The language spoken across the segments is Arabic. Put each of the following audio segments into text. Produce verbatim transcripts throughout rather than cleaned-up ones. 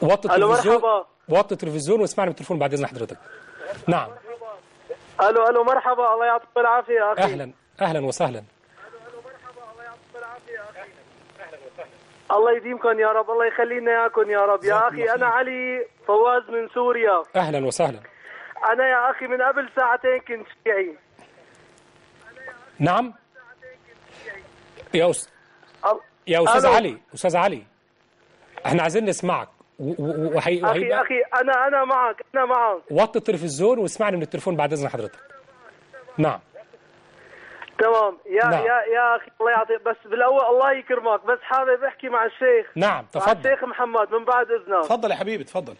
وطي الو التلفزيون. مرحبا. وطي التلفزيون واسمعني بالتليفون بعد اذن حضرتك. نعم. الو الو مرحبا، الله يعطيك العافيه يا اخي. اهلا اهلا وسهلا. الله يديمكم يا رب، الله يخلينا اياكم يا رب. يا اخي انا علي فواز من سوريا. اهلا وسهلا. انا يا اخي من قبل ساعتين كنت شيعي. نعم يا أس... يا استاذ ألو. علي، استاذ علي احنا عايزين نسمعك وحي... اخي اخي انا انا معك انا معك. وطي التلفزيون واسمعني من التليفون بعد اذن حضرتك. نعم تمام يا نعم. يا يا اخي الله يعطيك، بس بالاول الله يكرمك، بس حابب احكي مع الشيخ. نعم مع تفضل. الشيخ محمد من بعد اذنك. تفضل يا حبيبي تفضل.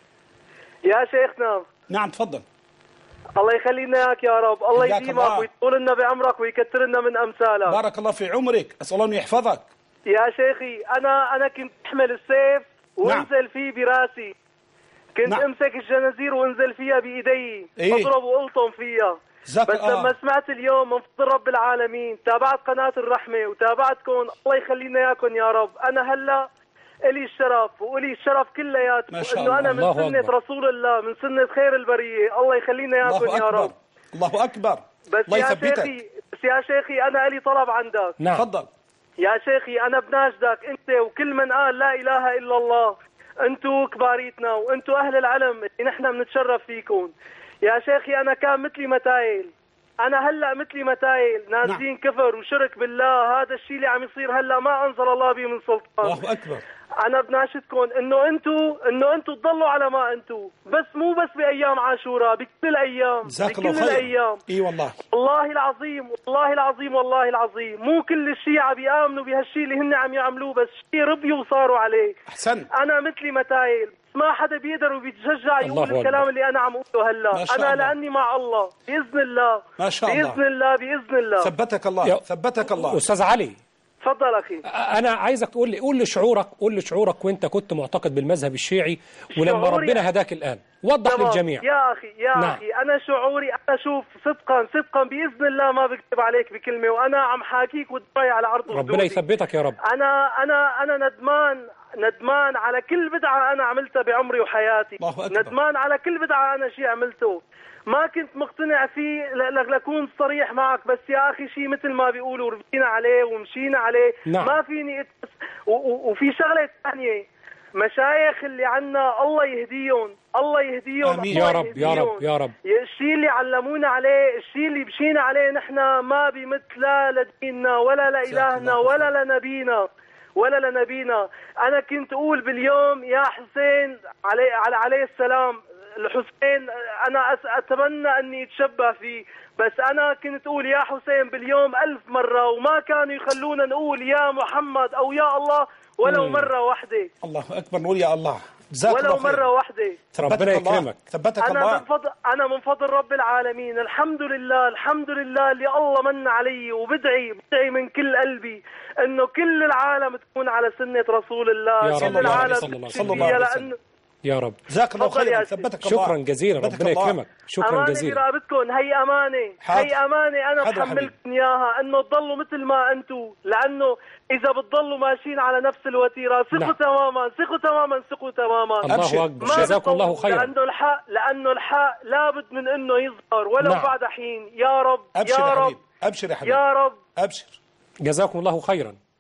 يا شيخنا. نعم تفضل. الله يخلينا اياك يا رب، الله حياك يديمك الله. ويطول لنا بعمرك ويكثر لنا من امثالك. بارك الله في عمرك، اسال الله انه يحفظك. يا شيخي انا انا كنت احمل السيف وانزل فيه براسي. كنت نعم. امسك الجنازير وانزل فيها بايدي. إيه؟ اضرب والطم فيها. جزاك بس آه. لما سمعت اليوم من فضل رب العالمين، تابعت قناة الرحمة وتابعتكم، الله يخلينا اياكم يا رب. انا هلا الي الشرف والي الشرف كلياتكم ما شاء انه انا الله. من الله سنة أكبر. رسول الله، من سنة خير البرية، الله يخلينا اياكم الله يا اكبر رب. الله اكبر. بس الله يا يثبتك. شيخي بس يا شيخي انا الي طلب عندك. نعم تفضل. يا شيخي أنا بناشدك أنت وكل من قال لا إله إلا الله، أنتوا كباريتنا وأنتوا أهل العلم اللي نحن بنتشرف فيكم. يا شيخي أنا كان مثلي متايل، أنا هلأ مثلي متايل نازلين نعم. كفر وشرك بالله. هذا الشيء اللي عم يصير هلأ ما أنزل الله به من سلطان. الله اكبر. أنا بناشدكم إنه أنتوا إنه أنتوا تضلوا على ما أنتوا، بس مو بس بأيام عاشوراء، بكل الأيام، جزاك بكل الله خير. الأيام. اي والله. والله العظيم والله العظيم والله العظيم مو كل الشيعة بيآمنوا بهالشيء اللي هن عم يعملوه، بس شيء ربيوا وصاروا عليه. احسنت. أنا مثلي متايل، ما حدا بيقدر وبيتشجع يقول الله الكلام أكبر. اللي أنا عم أقوله هلا. ما شاء أنا الله. لأني مع الله بإذن الله. ما شاء الله. بإذن الله بإذن الله. ثبتك الله يا- ثبتك الله. استاذ علي تفضل أخي. انا عايزك تقول لي قول لي شعورك قول لي شعورك وانت كنت معتقد بالمذهب الشيعي ولما شعوري- ربنا هداك الان وضح تمام. للجميع. يا أخي يا نعم. أخي أنا شعوري، أنا شوف صدقا صدقا بإذن الله ما بكتب عليك بكلمة، وأنا عم حاكيك ودموعي على عرض ربنا خدودي. يثبتك يا رب. أنا أنا أنا ندمان ندمان على كل بدعة أنا عملتها بعمري وحياتي. الله أكبر. ندمان على كل بدعة أنا شيء عملته ما كنت مقتنع فيه. ل- ل- لكون صريح معك، بس يا أخي شيء مثل ما بيقولوا ربينا عليه ومشينا عليه. نعم. ما فيني أتس... و- و- وفي شغلة ثانية، مشايخ اللي عنا الله يهديهم الله يهديهم آمين. الله يا رب يا يهديهم. رب يا رب. الشيء اللي علمونا عليه، الشيء اللي مشينا عليه نحن ما بيمت لا لديننا ولا لإلهنا ولا لنبينا ولا لنبينا. أنا كنت أقول باليوم يا حسين عليه على عليه السلام، الحسين أنا أس- أتمنى أني أتشبه فيه، بس أنا كنت أقول يا حسين باليوم ألف مرة، وما كانوا يخلونا نقول يا محمد أو يا الله ولو مم. مرة واحدة، الله اكبر. نقول يا الله. جزاك ولو الله خير. مرة واحدة. ثبتك ربنا الله. يكرمك. ثبتك أنا الله. من فضل أنا من فضل رب العالمين، الحمد لله الحمد لله اللي الله من علي، وبدعي بدعي من كل قلبي إنه كل العالم تكون على سنة رسول الله. يا كل رب. العالم صلى الله- صلى الله عليه وسلم. لأنه يا رب. جزاك الله تفضل يا خير. سيدي. ثبتك الله. شكرا جزيلا. ثبتك ربنا الله. يكرمك. شكرا أمانة جزيلا. برقبتكم، هي أمانة حاضر. هي أمانة أنا حاضر بحملكم إياها، إنه تضلوا مثل ما أنتم، لأنه إذا بتضلوا ماشيين على نفس الوتيرة ثقوا نعم. تماما ثقوا تماما ثقوا تماما. الله أبشر. اكبر. ما جزاكم الله بتطول، خيرا. لأنه الحق لأنه الحق لابد من إنه يظهر ولو نعم. بعد حين. يا رب ابشر يا يا رب حبيبي. ابشر يا حبيبي. يا رب. ابشر. جزاكم الله خيرا.